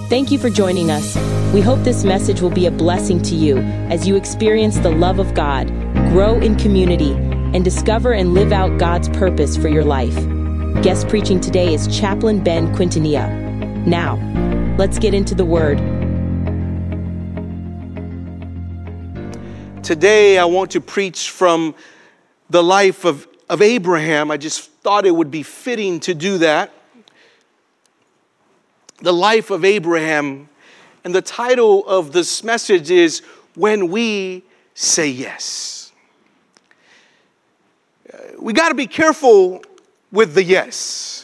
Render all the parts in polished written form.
Thank you for joining us. We hope this message will be a blessing to you as you experience the love of God, grow in community, and discover and live out God's purpose for your life. Guest preaching today is Chaplain Ben Quintanilla. Now, let's get into the Word. Today, I want to preach from the life of Abraham. I just thought it would be fitting to do that. The life of Abraham. And the title of this message is When We Say Yes. We got to be careful with the yes.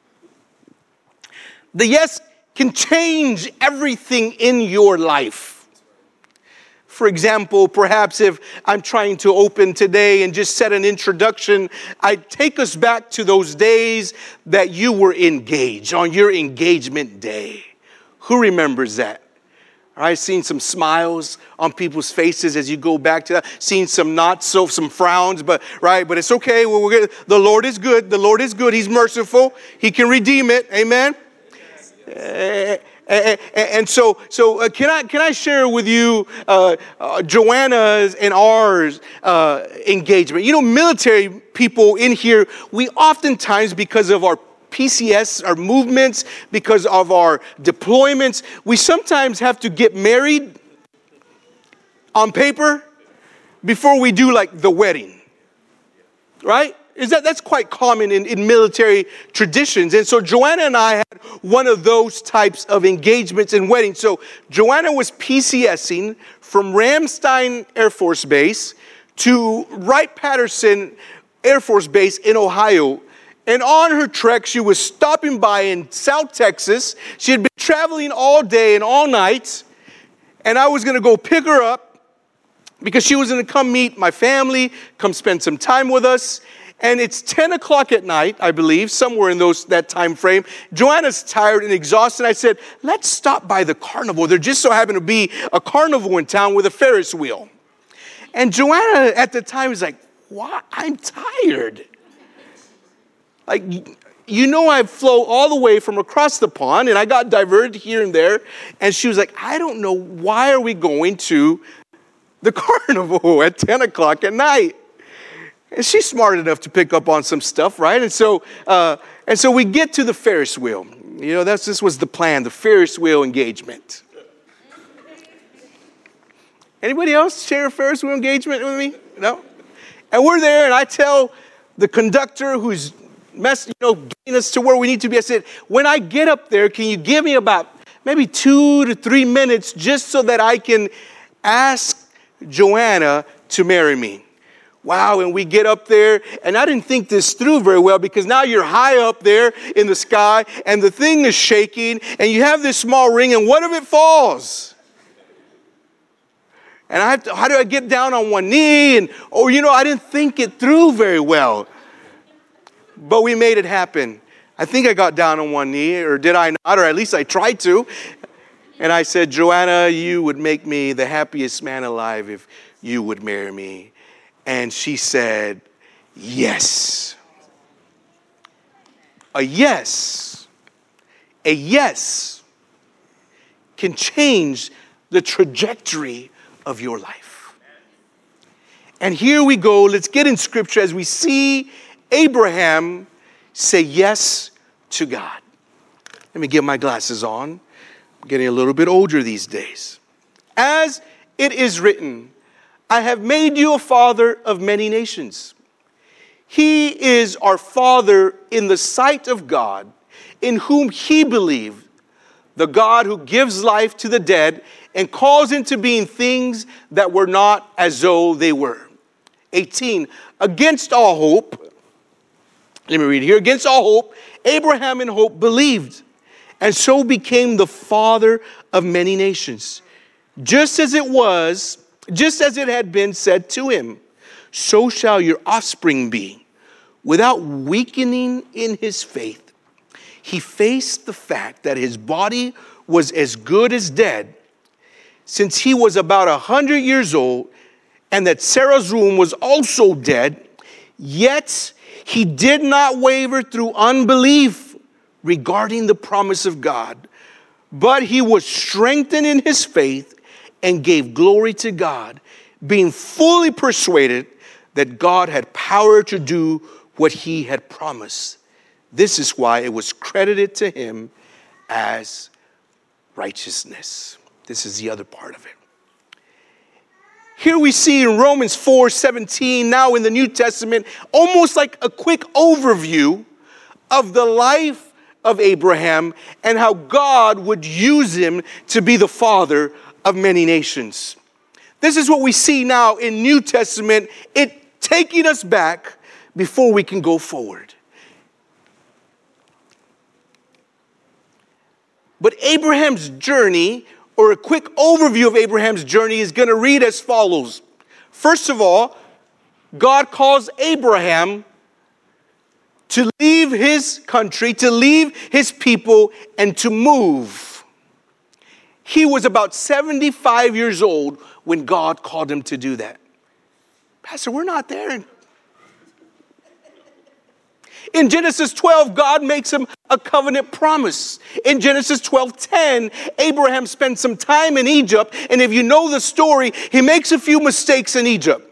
The yes can change everything in your life. For example, perhaps if I'm trying to open today and just set an introduction, I'd take us back to those days that you were engaged, on your engagement day. Who remembers that? I've seen some smiles on people's faces as you go back to that. Seen some not so, some frowns, but it's okay. The Lord is good. The Lord is good. He's merciful. He can redeem it. Amen. And so can I share with you Joanna's and ours engagement? You know, military people in here, we oftentimes, because of our PCS, our movements, because of our deployments, we sometimes have to get married on paper before we do like the wedding, right? That's quite common in military traditions. And so Joanna and I had one of those types of engagements and weddings. So Joanna was PCSing from Ramstein Air Force Base to Wright-Patterson Air Force Base in Ohio. And on her trek, she was stopping by in South Texas. She had been traveling all day and all night. And I was going to go pick her up because she was going to come meet my family, come spend some time with us. And it's 10 o'clock at night, I believe, somewhere in that time frame. Joanna's tired and exhausted. I said, let's stop by the carnival. There just so happened to be a carnival in town with a Ferris wheel. And Joanna at the time was like, what? I'm tired. Like, you know, I flew all the way from across the pond and I got diverted here and there. And she was like, I don't know, why are we going to the carnival at 10 o'clock at night? And she's smart enough to pick up on some stuff, right? And so we get to the Ferris wheel. You know, this was the plan, the Ferris wheel engagement. Anybody else share a Ferris wheel engagement with me? No? And we're there, and I tell the conductor who's getting us to where we need to be, I said, when I get up there, can you give me about maybe 2 to 3 minutes just so that I can ask Joanna to marry me? Wow, and we get up there, and I didn't think this through very well because now you're high up there in the sky, and the thing is shaking, and you have this small ring, and what if it falls? And how do I get down on one knee? I didn't think it through very well. But we made it happen. I think I got down on one knee, or did I not? Or at least I tried to. And I said, Joanna, you would make me the happiest man alive if you would marry me. And she said, yes. A yes can change the trajectory of your life. And here we go. Let's get in Scripture as we see Abraham say yes to God. Let me get my glasses on. I'm getting a little bit older these days. As it is written, I have made you a father of many nations. He is our father in the sight of God, in whom he believed, the God who gives life to the dead and calls into being things that were not as though they were. 18, against all hope, let me read here. Against all hope, Abraham in hope believed, and so became the father of many nations. Just as it had been said to him, so shall your offspring be. Without weakening in his faith, he faced the fact that his body was as good as dead, since he was about 100 years old, and that Sarah's womb was also dead. Yet he did not waver through unbelief regarding the promise of God, But he was strengthened in his faith and gave glory to God, being fully persuaded that God had power to do what he had promised. This is why it was credited to him as righteousness. This is the other part of it. Here we see in Romans 4:17, now in the New Testament, almost like a quick overview of the life of Abraham and how God would use him to be the father of many nations. This is what we see now in New Testament, it taking us back before we can go forward. But Abraham's journey, or a quick overview of Abraham's journey, is going to read as follows. First of all, God calls Abraham to leave his country, to leave his people, and to move. He was about 75 years old when God called him to do that. Pastor, we're not there. In Genesis 12, God makes him a covenant promise. In Genesis 12:10, Abraham spends some time in Egypt, and if you know the story, he makes a few mistakes in Egypt.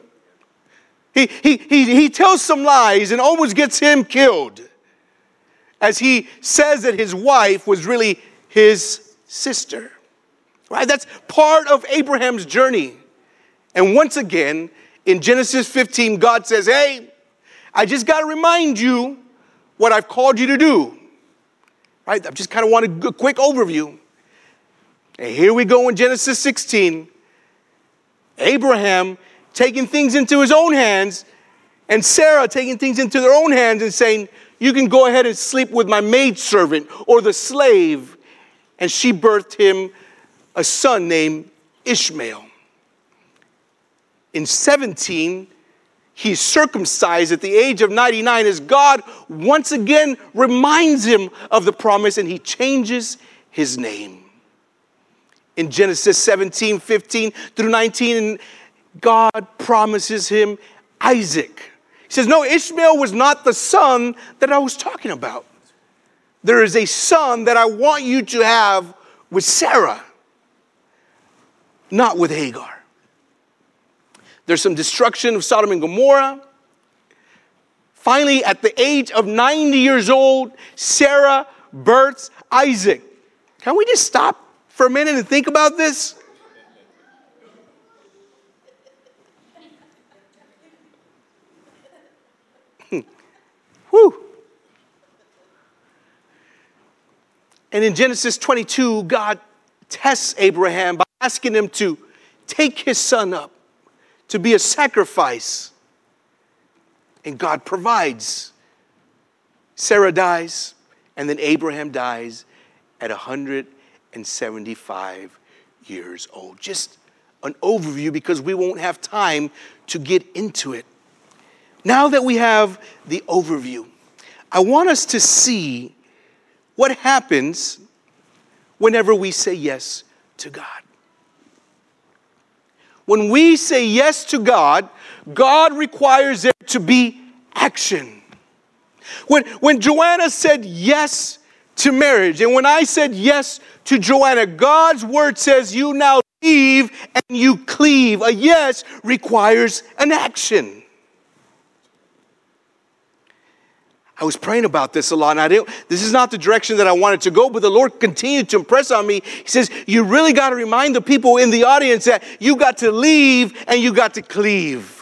He tells some lies and almost gets him killed, as he says that his wife was really his sister. Right? That's part of Abraham's journey. And once again, in Genesis 15, God says, hey, I just got to remind you what I've called you to do. Right? I just kind of want a quick overview. And here we go in Genesis 16. Abraham taking things into his own hands, and Sarah taking things into their own hands and saying, you can go ahead and sleep with my maidservant or the slave. And she birthed him a son named Ishmael. In 17, he's circumcised at the age of 99 as God once again reminds him of the promise, and he changes his name. In Genesis 17, 15 through 19, God promises him Isaac. He says, no, Ishmael was not the son that I was talking about. There is a son that I want you to have with Sarah, not with Hagar. There's some destruction of Sodom and Gomorrah. Finally, at the age of 90 years old, Sarah births Isaac. Can we just stop for a minute and think about this? Whew. And in Genesis 22, God tests Abraham by asking him to take his son up to be a sacrifice. And God provides. Sarah dies, and then Abraham dies at 175 years old. Just an overview because we won't have time to get into it. Now that we have the overview, I want us to see what happens whenever we say yes to God. When we say yes to God, God requires there to be action. When Joanna said yes to marriage, and when I said yes to Joanna, God's word says you now leave and you cleave. A yes requires an action. I was praying about this a lot, and this is not the direction that I wanted to go, but the Lord continued to impress on me. He says, you really got to remind the people in the audience that you got to leave and you got to cleave.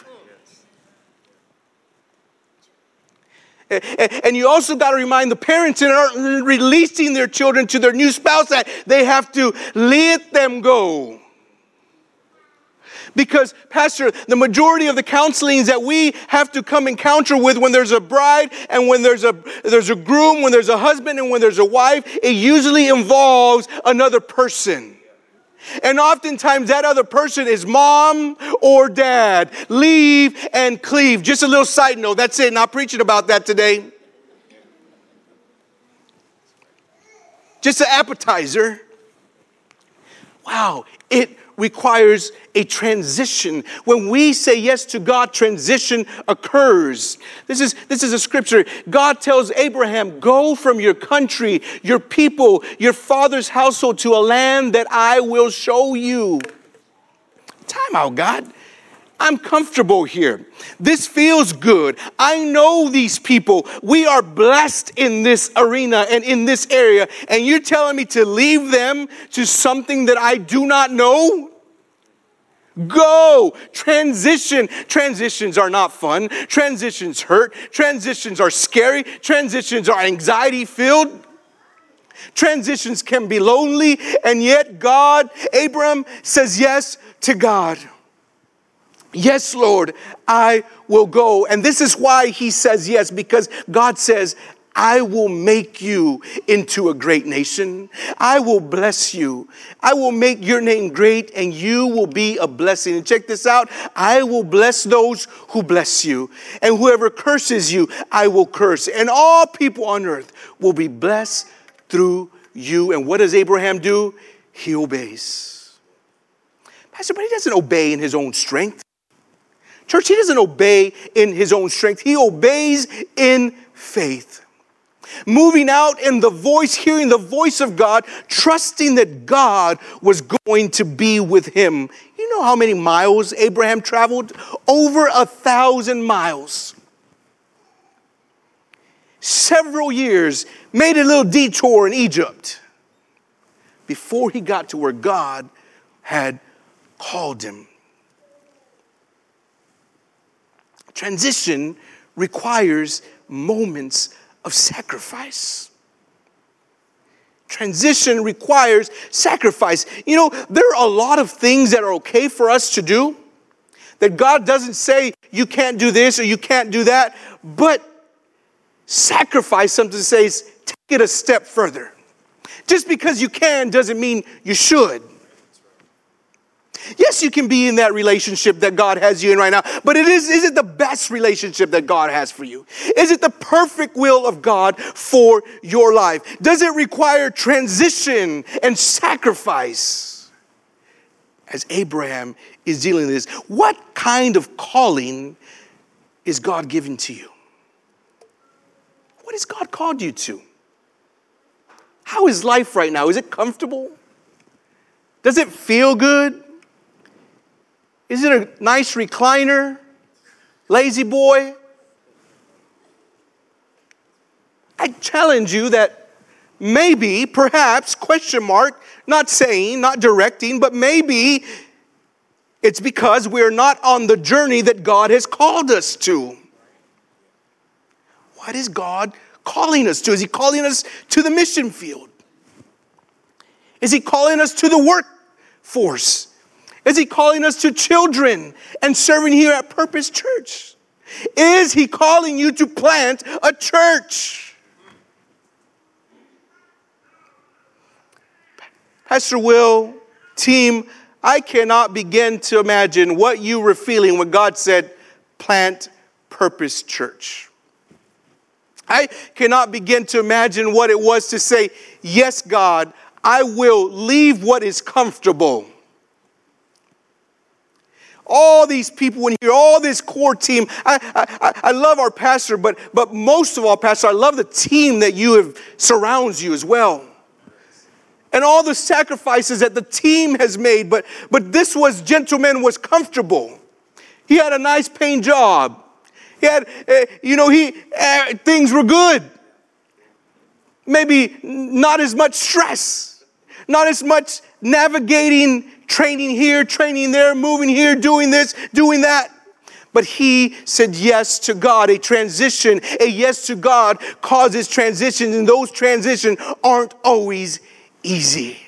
And you also got to remind the parents that are releasing their children to their new spouse that they have to let them go. Because, Pastor, the majority of the counselings that we have to come encounter with when there's a bride and when there's a groom, when there's a husband and when there's a wife, it usually involves another person. And oftentimes that other person is mom or dad. Leave and cleave. Just a little side note. That's it. Not preaching about that today. Just an appetizer. Wow. It requires a transition. When we say yes to God, transition occurs. This is a scripture. God tells Abraham, go from your country, your people, your father's household to a land that I will show you. Time out, God. I'm comfortable here. This feels good. I know these people. We are blessed in this arena and in this area. And you're telling me to leave them to something that I do not know? Go. Transition. Transitions are not fun. Transitions hurt. Transitions are scary. Transitions are anxiety filled. Transitions can be lonely. And yet Abram says yes to God. Yes, Lord, I will go. And this is why he says yes, because God says, I will make you into a great nation. I will bless you. I will make your name great and you will be a blessing. And check this out. I will bless those who bless you. And whoever curses you, I will curse. And all people on earth will be blessed through you. And what does Abraham do? He obeys. Pastor, but he doesn't obey in his own strength. Church, he doesn't obey in his own strength. He obeys in faith. Moving out in the voice, hearing the voice of God, trusting that God was going to be with him. You know how many miles Abraham traveled? Over 1,000 miles. Several years, made a little detour in Egypt before he got to where God had called him. Transition requires moments of sacrifice. Transition requires sacrifice. You know, there are a lot of things that are okay for us to do, that God doesn't say you can't do this or you can't do that, but sacrifice something says take it a step further. Just because you can doesn't mean you should. Yes, you can be in that relationship that God has you in right now, but is it the best relationship that God has for you? Is it the perfect will of God for your life? Does it require transition and sacrifice? As Abraham is dealing with this, what kind of calling is God giving to you? What has God called you to? How is life right now? Is it comfortable? Does it feel good? Is it a nice recliner? Lazy boy? I challenge you that maybe, perhaps, question mark, not saying, not directing, but maybe it's because we're not on the journey that God has called us to. What is God calling us to? Is he calling us to the mission field? Is he calling us to the workforce? Is he calling us to children and serving here at Purpose Church? Is he calling you to plant a church? Pastor Will, team, I cannot begin to imagine what you were feeling when God said, plant Purpose Church. I cannot begin to imagine what it was to say, yes, God, I will leave what is comfortable. All these people in here, all this core team. I love our pastor, but most of all, Pastor, I love the team that surrounds you as well. And all the sacrifices that the team has made. But this gentleman was comfortable. He had a nice paying job. He had, things were good. Maybe not as much stress. Not as much navigating, training here, training there, moving here, doing this, doing that. But he said yes to God. A transition, a yes to God causes transitions, and those transitions aren't always easy.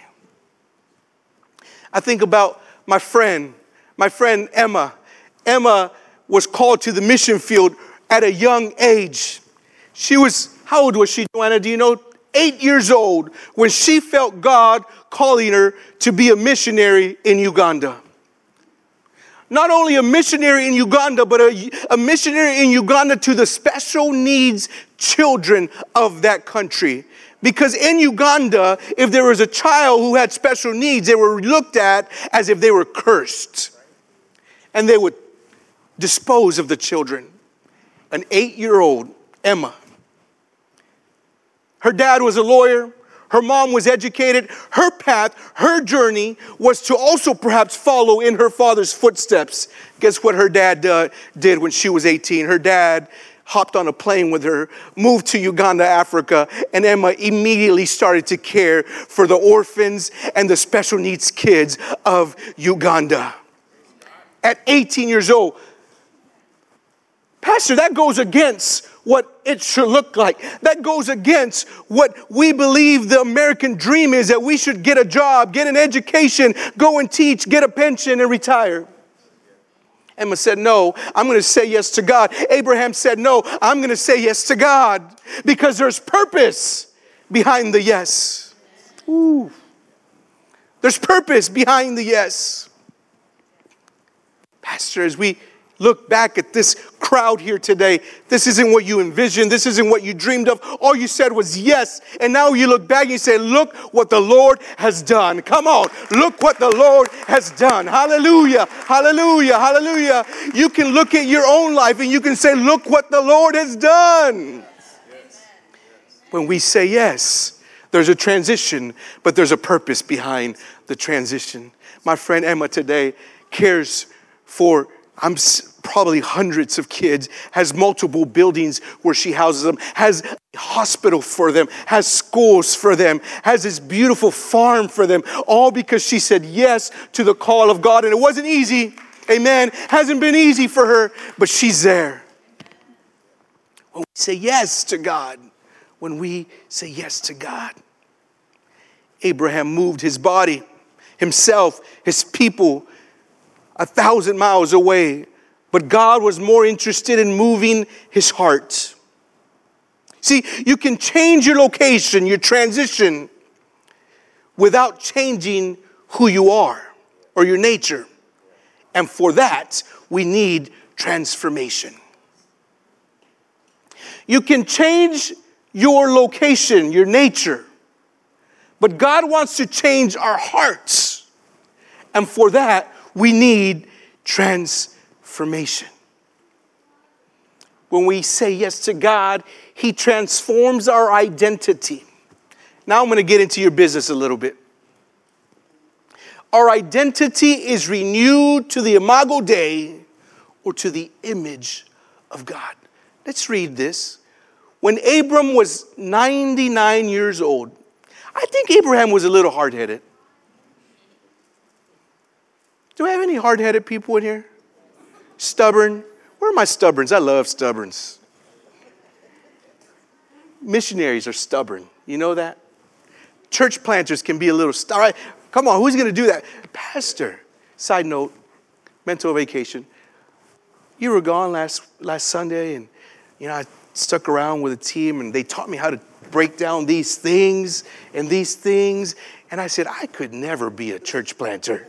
I think about my friend Emma. Emma was called to the mission field at a young age. How old was she, Joanna? Do you know? 8 years old when she felt God calling her to be a missionary in Uganda. Not only a missionary in Uganda, but a missionary in Uganda to the special needs children of that country. Because in Uganda, if there was a child who had special needs, they were looked at as if they were cursed. And they would dispose of the children. An 8-year-old, Emma. Her dad was a lawyer. Her mom was educated. Her path, her journey was to also perhaps follow in her father's footsteps. Guess what her dad did when she was 18? Her dad hopped on a plane with her, moved to Uganda, Africa, and Emma immediately started to care for the orphans and the special needs kids of Uganda. At 18 years old, Pastor, that goes against what it should look like. That goes against what we believe the American dream is, that we should get a job, get an education, go and teach, get a pension, and retire. Emma said, no, I'm going to say yes to God. Abraham said, no, I'm going to say yes to God because there's purpose behind the yes. Ooh. There's purpose behind the yes. Pastor, as we look back at this crowd here today, this isn't what you envisioned. This isn't what you dreamed of. All you said was yes. And now you look back and you say, look what the Lord has done. Come on. Look what the Lord has done. Hallelujah. Hallelujah. Hallelujah. You can look at your own life and you can say, look what the Lord has done. When we say yes, there's a transition, but there's a purpose behind the transition. My friend Emma today cares for probably hundreds of kids, has multiple buildings where she houses them, has a hospital for them, has schools for them, has this beautiful farm for them, all because she said yes to the call of God. And it wasn't easy. Amen. Hasn't been easy for her, but she's there. When we say yes to God, when we say yes to God, Abraham moved his body, himself, his people, 1,000 miles away, but God was more interested in moving his heart. See, you can change your location, your transition, without changing who you are or your nature. And for that, we need transformation. You can change your location, your nature, but God wants to change our hearts. And for that, we need transformation. When we say yes to God, he transforms our identity. Now I'm going to get into your business a little bit. Our identity is renewed to the imago Dei, or to the image of God. Let's read this. When Abram was 99 years old, I think Abraham was a little hard-headed. Do I have any hard-headed people in here? Stubborn? Where are my stubborns? I love stubborns. Missionaries are stubborn. You know that? Church planters can be a little stubborn. Come on, who's going to do that? Pastor. Side note, mental vacation. You were gone last Sunday, and I stuck around with a team, and they taught me how to break down these things. And I said, I could never be a church planter.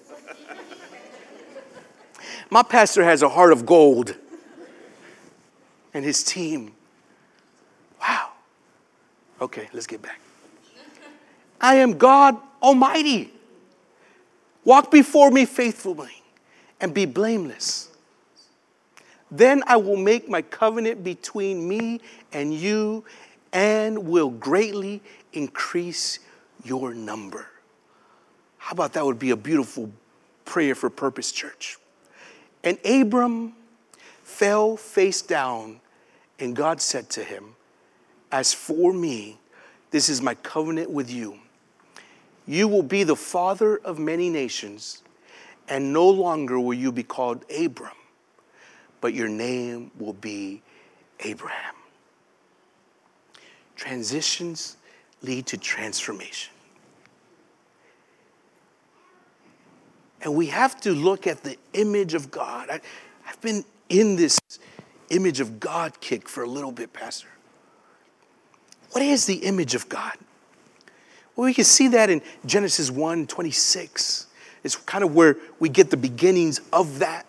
My pastor has a heart of gold. And his team. Wow. Okay, let's get back. I am God Almighty. Walk before me faithfully and be blameless. Then I will make my covenant between me and you and will greatly increase your number. How about that would be a beautiful prayer for Purpose Church? And Abram fell face down, and God said to him, as for me, this is my covenant with you. You will be the father of many nations, and no longer will you be called Abram, but your name will be Abraham. Transitions lead to transformation. And we have to look at the image of God. I've been in this image of God kick for a little bit, Pastor. What is the image of God? Well, we can see that in Genesis 1:26. It's kind of where we get the beginnings of that.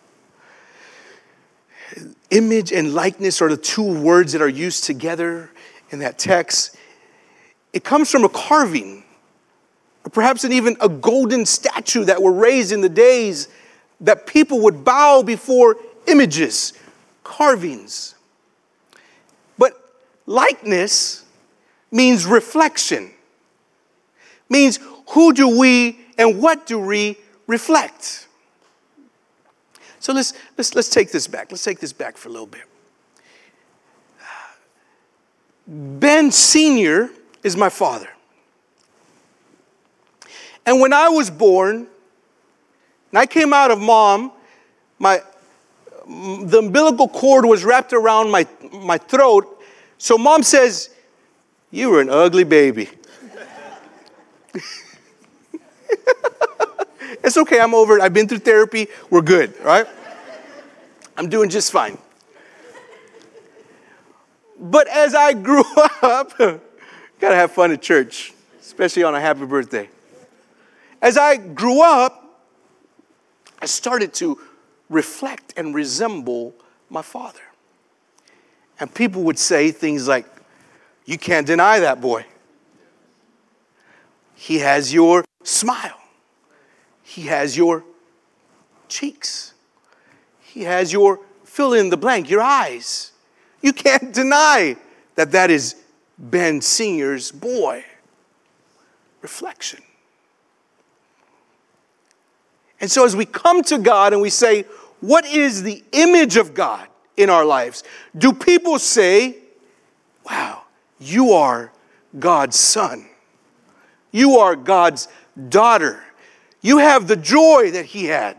Image and likeness are the two words that are used together in that text. It comes from a carving, or perhaps even a golden statue that were raised in the days that people would bow before images, carvings. But likeness means reflection, means who do we and what do we reflect? So let's take this back. Let's take this back for a little bit. Ben Sr. is my father. And when I was born, and I came out of mom, the umbilical cord was wrapped around my throat. So mom says, "You were an ugly baby." It's okay, I'm over it. I've been through therapy. We're good, right? I'm doing just fine. But as I grew up, gotta have fun at church, especially on a happy birthday. As I grew up, I started to reflect and resemble my father. And people would say things like, "You can't deny that boy. He has your smile. He has your cheeks. He has your fill in the blank, your eyes. You can't deny that is Ben Sr.'s boy." Reflection. And so as we come to God and we say, what is the image of God in our lives? Do people say, "Wow, you are God's son. You are God's daughter. You have the joy that he had.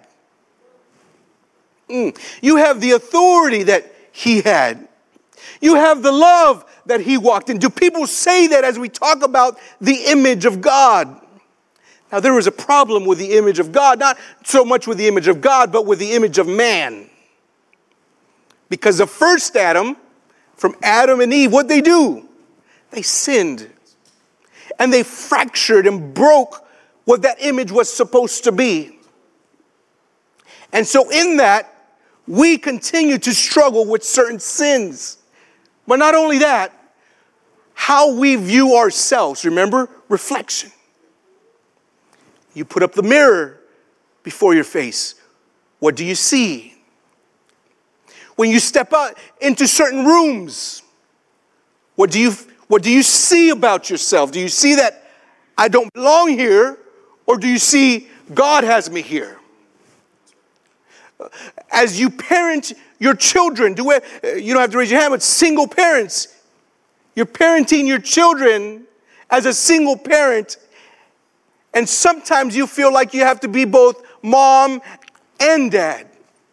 You have the authority that he had. You have the love that he walked in." Do people say that as we talk about the image of God? Now, there was a problem with the image of God, not so much with the image of God, but with the image of man. Because the first Adam, from Adam and Eve, what they do? They sinned. And they fractured and broke what that image was supposed to be. And so in that, we continue to struggle with certain sins. But not only that, how we view ourselves. Remember? Reflection. You put up the mirror before your face. What do you see? When you step out into certain rooms, what do you see about yourself? Do you see that I don't belong here? Or do you see God has me here? As you parent your children, you don't have to raise your hand, but single parents, you're parenting your children as a single parent, and sometimes you feel like you have to be both mom and dad.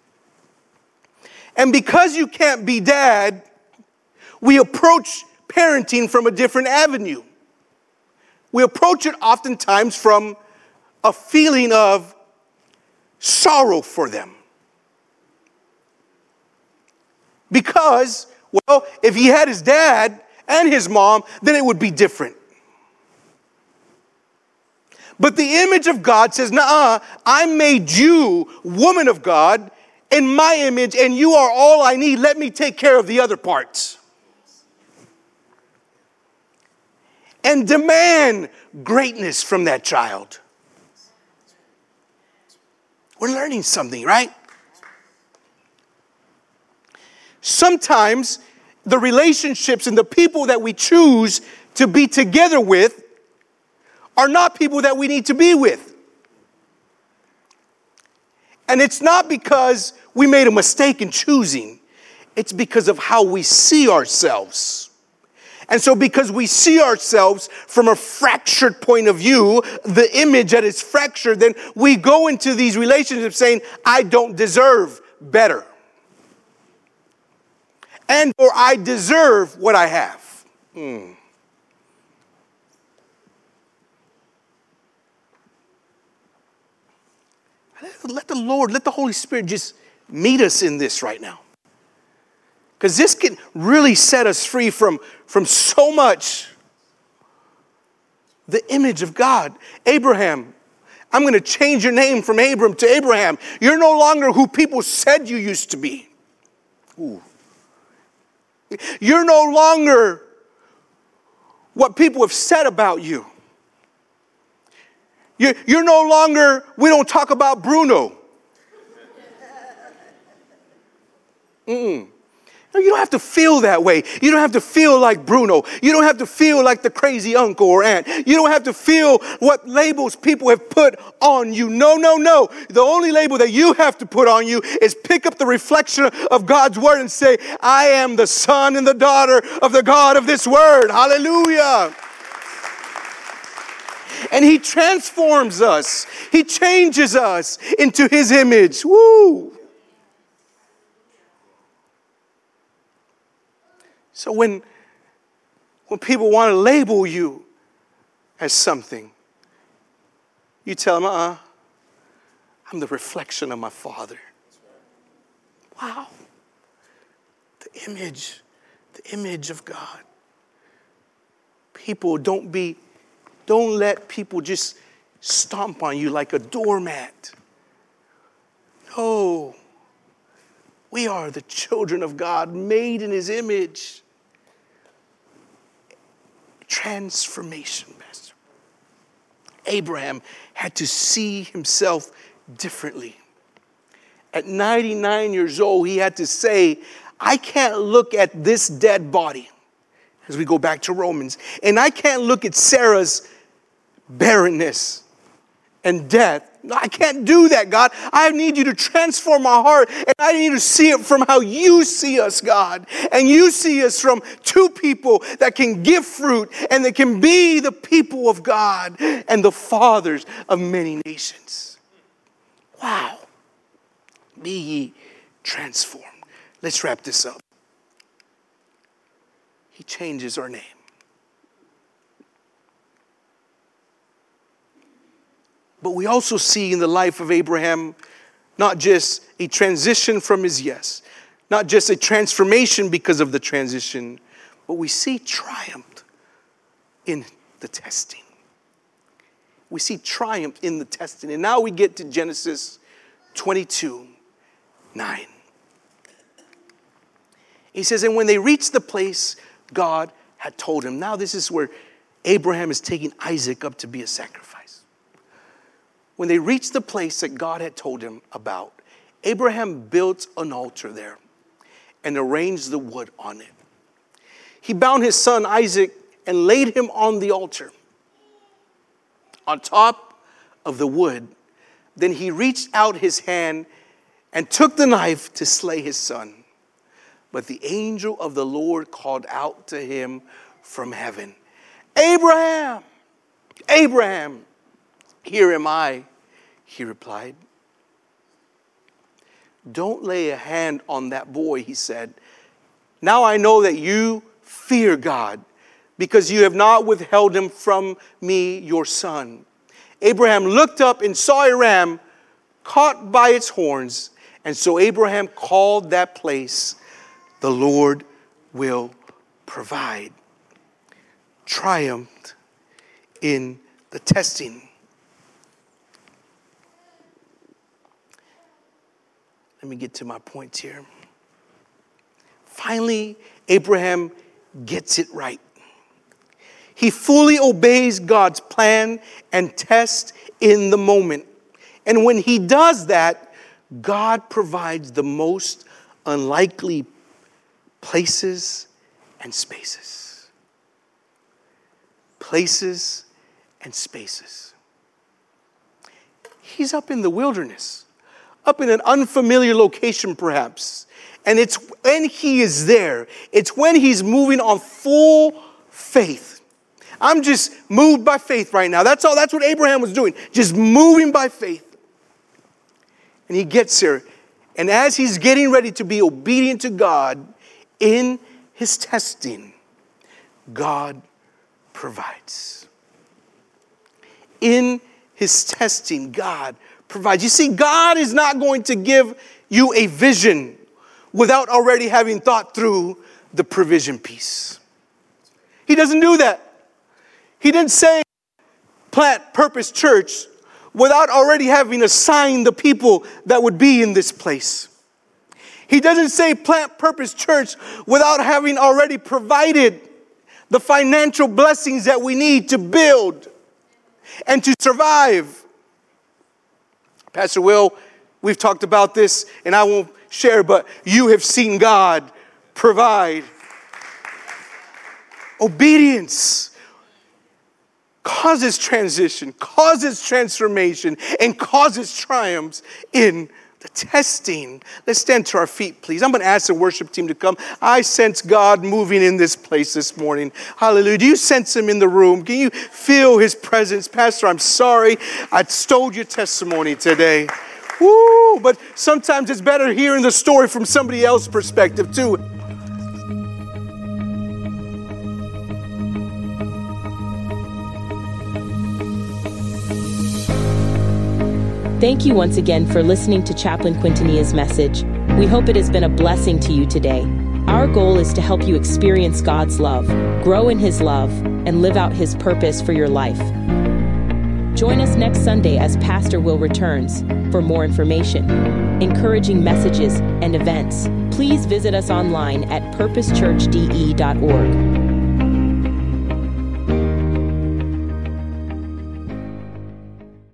And because you can't be dad, we approach parenting from a different avenue. We approach it oftentimes from a feeling of sorrow for them. Because, well, if he had his dad and his mom, then it would be different. But the image of God says, "Nuh-uh, I made you, woman of God, in my image, and you are all I need. Let me take care of the other parts." And demand greatness from that child. We're learning something, right? Sometimes the relationships and the people that we choose to be together with are not people that we need to be with. And it's not because we made a mistake in choosing. It's because of how we see ourselves. And so because we see ourselves from a fractured point of view, the image that is fractured, then we go into these relationships saying, "I don't deserve better." And or I deserve what I have. Let the Lord, let the Holy Spirit just meet us in this right now. Because this can really set us free from so much. The image of God. Abraham, I'm going to change your name from Abram to Abraham. You're no longer who people said you used to be. Ooh. You're no longer what people have said about you. You're no longer, we don't talk about Bruno. No, you don't have to feel that way. You don't have to feel like Bruno. You don't have to feel like the crazy uncle or aunt. You don't have to feel what labels people have put on you. No, no, no. The only label that you have to put on you is pick up the reflection of God's word and say, I am the son and the daughter of the God of this word. Hallelujah. And he transforms us. He changes us into his image. Woo! So when people want to label you as something, you tell them, I'm the reflection of my Father. Wow. The image of God. People, don't let people just stomp on you like a doormat. No. We are the children of God, made in his image. Transformation, Pastor. Abraham had to see himself differently. At 99 years old, he had to say, I can't look at this dead body, as we go back to Romans, and I can't look at Sarah's barrenness and death. No, I can't do that, God. I need you to transform my heart, and I need to see it from how you see us, God. And you see us from two people that can give fruit and that can be the people of God and the fathers of many nations. Wow. Be ye transformed. Let's wrap this up. He changes our name. But we also see in the life of Abraham not just a transition from his yes, not just a transformation because of the transition, but we see triumph in the testing. We see triumph in the testing. And now we get to Genesis 22:9. He says, and when they reached the place God had told him. Now this is where Abraham is taking Isaac up to be a sacrifice. When they reached the place that God had told him about, Abraham built an altar there and arranged the wood on it. He bound his son Isaac and laid him on the altar, on top of the wood. Then he reached out his hand and took the knife to slay his son. But the angel of the Lord called out to him from heaven, Abraham, Abraham. Here am I, he replied. Don't lay a hand on that boy, he said. Now I know that you fear God, because you have not withheld him from me, your son. Abraham looked up and saw a ram caught by its horns. And so Abraham called that place, the Lord will provide. Triumphed in the testing. Let me get to my point here. Finally, Abraham gets it right. He fully obeys God's plan and test in the moment. And when he does that, God provides the most unlikely places and spaces. Places and spaces. He's up in the wilderness, up in an unfamiliar location perhaps. And it's when he is there, it's when he's moving on full faith. I'm just moved by faith right now. That's all. That's what Abraham was doing. Just moving by faith. And he gets there. And as he's getting ready to be obedient to God in his testing, God provides. In his testing, God provides. You see, God is not going to give you a vision without already having thought through the provision piece. He doesn't do that. He didn't say plant Purpose Church without already having assigned the people that would be in this place. He doesn't say plant Purpose Church without having already provided the financial blessings that we need to build and to survive. Pastor Will, we've talked about this, and I won't share, but you have seen God provide. Obedience causes transition, causes transformation, and causes triumphs in the testing. Let's stand to our feet, please. I'm going to ask the worship team to come. I sense God moving in this place this morning. Hallelujah. Do you sense him in the room? Can you feel his presence? Pastor, I'm sorry I stole your testimony today. Woo! But sometimes it's better hearing the story from somebody else's perspective too. Thank you once again for listening to Chaplain Quintanilla's message. We hope it has been a blessing to you today. Our goal is to help you experience God's love, grow in his love, and live out his purpose for your life. Join us next Sunday as Pastor Will returns. For more information, encouraging messages, and events, please visit us online at purposechurchde.org.